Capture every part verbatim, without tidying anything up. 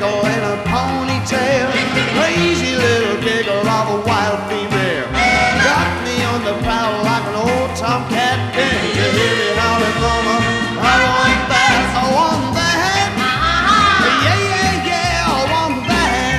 wiggle in a ponytail, crazy little giggle of a wild female. Got me on the prowl like an old tomcat. Can you hear me howling, mama? I want that, I want that. Yeah, yeah, yeah, I want that.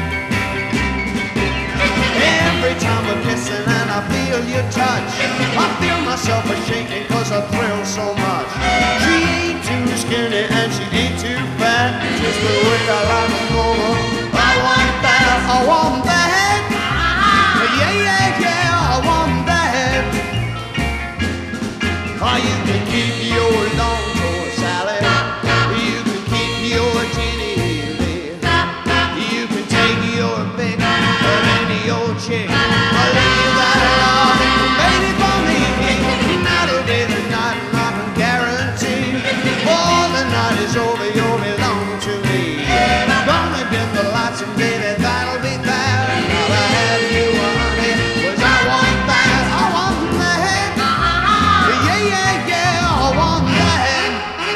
Every time we're kissing and I feel your touch, I feel myself a shaking cause I thrill so much. She ain't too skinny and she ain't too fat, just the way I like it, mama. I want that, I want that. Yeah, yeah, yeah, I want that. Oh, you can keep your long tour salad, you can keep your Jenny Lee, you can take your pick of any old chick. I'll leave that alone, baby, for me. That'll be the night, and I can guarantee, before the night is over, you'll belong to me. Gonna dim the lights and baby, that'll be that. I'll have you, honey, 'cause I want that, I want that. Yeah, yeah, yeah, I want that.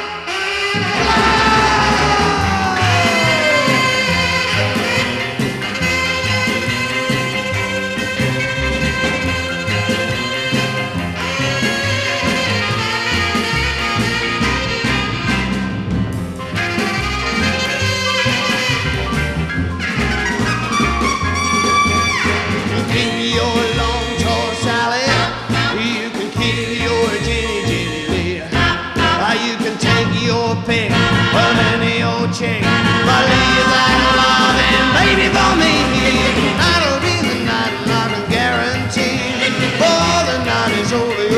Keep your long tall Sally, you can keep your Jenny Jenny Lee. Ah, you can take your pick of any old chick, but leave that loving baby for me. That'll be the night, and I can guarantee, before the night is over,